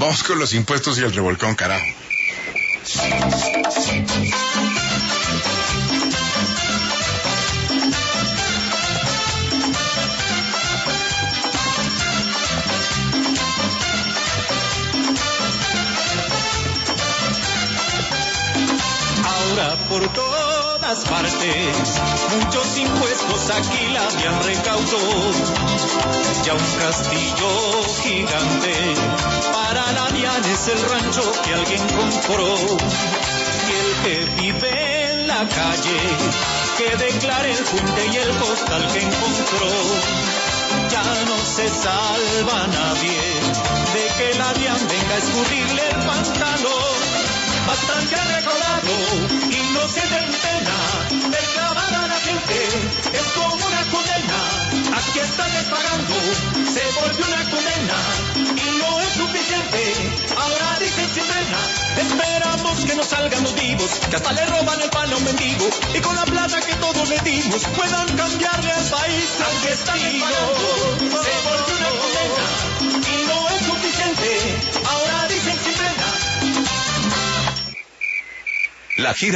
Vamos con los impuestos y el revolcón, carajo. Ahora por todas partes, muchos impuestos aquí la DIAN recaudó. Ya un castillo gigante para la DIAN es el rancho que alguien compró. Y el que vive en la calle, que declare el junte y el postal que encontró. Ya no se salva nadie de que la DIAN venga a escurrirle el pantalón. Bastante ha recaudado y no se den pena, reclamar a la gente es como una condena. Aquí están pagando, se volvió una condena y no es suficiente. Ahora dicen sin pena, esperamos que no salgan los vivos, que hasta le roban el pan a un mendigo y con la plata que todos le dimos puedan cambiarle al país. Aquí están pagando, se volvió una condena y no es suficiente. Ahora dicen sin pena. La gira